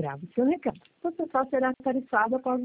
grave seu recado. Você só será tarifado após